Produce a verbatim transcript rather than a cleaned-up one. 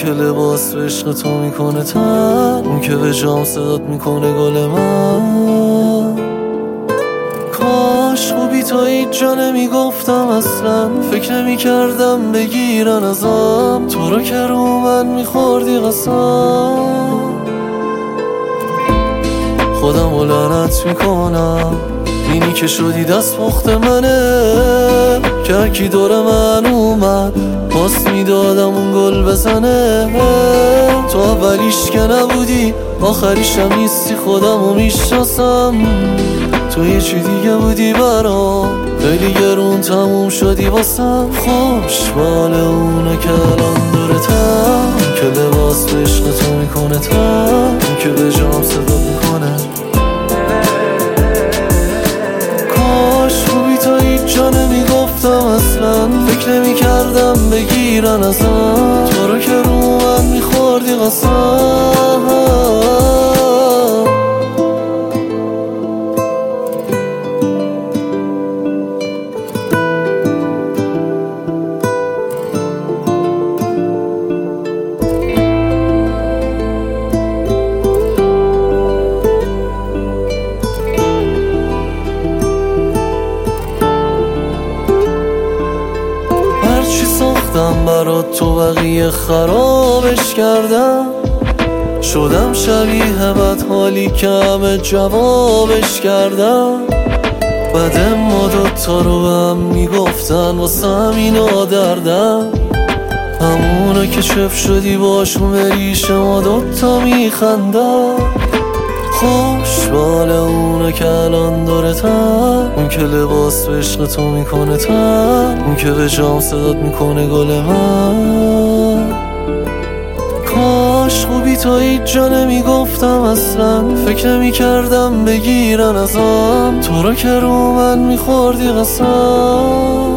که لباس به عشق تو میکنه تن، اون که به جام صدات میکنه گل من. کاش خوبی تا هیچ جا نمیگفتم اصلا، فکر نمیکردم بگیرن ازم تو رو که رو من میخوردی قسم. خودم رو لعنت میکنم، اینی که شدی دست پخت منه، که هرکی دور من اومد باس میدادم اون گل بزنه. تو اولیش که نبودی آخریشم نیستی، خودم رو میشناسم. تو یه چی دیگه بودی برام، خیلی گرون تموم شدی واسم. خوشبال اونه که الان دورتم، که لباس به عشق تو میکنه تم، اون که به جام صدا میکنه. کاش خوبی تا هیچ جا نمیگفتم اصلا، فکر نمیکردم بگیرن ازم تو رو که رو من میخوردی قسم. برات تو بقیه خرابش کردم، شدم شبیه بد حالی که همه جوابش کردم. بعد ما دوتا رو به هم میگفتن واسه همینا دردم، همونا که چف شدی باشون بریش ما دوتا میخندم. خوشبال اونه که الان دورتم، اون که لباس به عشق تو میکنه تن، اون که به جام صدات میکنه گل من. کاش خوبی تا هیچ جا نمیگفتم اصلا، فکر نمیکردم بگیرن ازم تو رو که رو من میخوردی قسم.